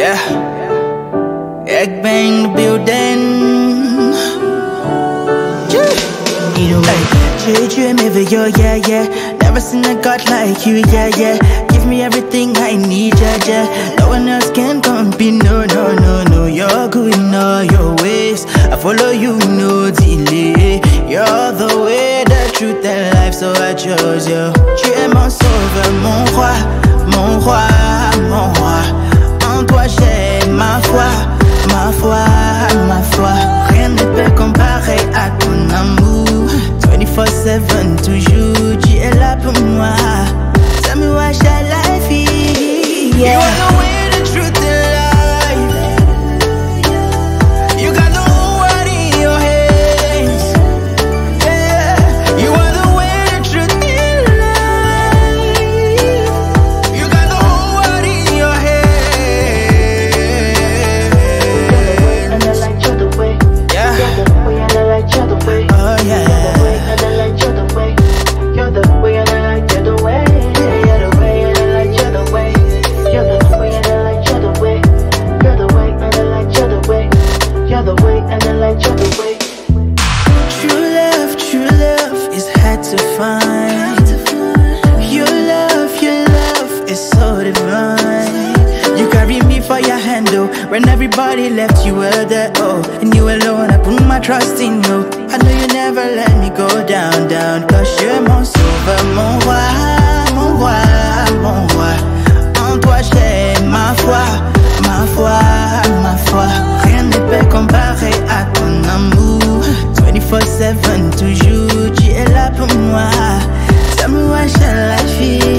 Yeah, egg bang the building. Hey, tu m'éveilles, yeah, yeah. Never seen a god like you, yeah, yeah. Give me everything I need, yeah, yeah. No one else can compete, no, no, no, no. You're good in all your ways. I follow you, no delay. You're the way, the truth, and life, so I chose you. Tu es mon sauveur, mon roi, mon roi, mon roi. En toi j'ai ma foi, ma foi, ma foi. Rien ne peut comparer à ton amour. 24/7 toujours, tu es là pour moi. Tell me what shall I feel? Yeah. You are the way, the truth, and life. You got the whole world in your hands. Yeah. You are the way, the truth, and life. You got the whole world in your hands. And I like you the way. Yeah. You're the way, and I like you the way. Oh yeah. You're the way, and I like you the way. You're the way, and I like you the way. You're the way, and I like you the way. You're the way, and I like you the way. You're the way, and I like you the way. True love is hard to find. Your love is so divine. You carry me for your hand, oh. When everybody left, you were there, oh. And you alone, I put my trust in you. I know you never let me go down, down. Cause you're mon sauveur, mon roi, mon roi, mon roi. En toi j'ai ma foi, ma foi, ma foi. Rien ne peut comparer à ton amour. 24/7 toujours, tu es là pour moi. Tell me what shall I feel?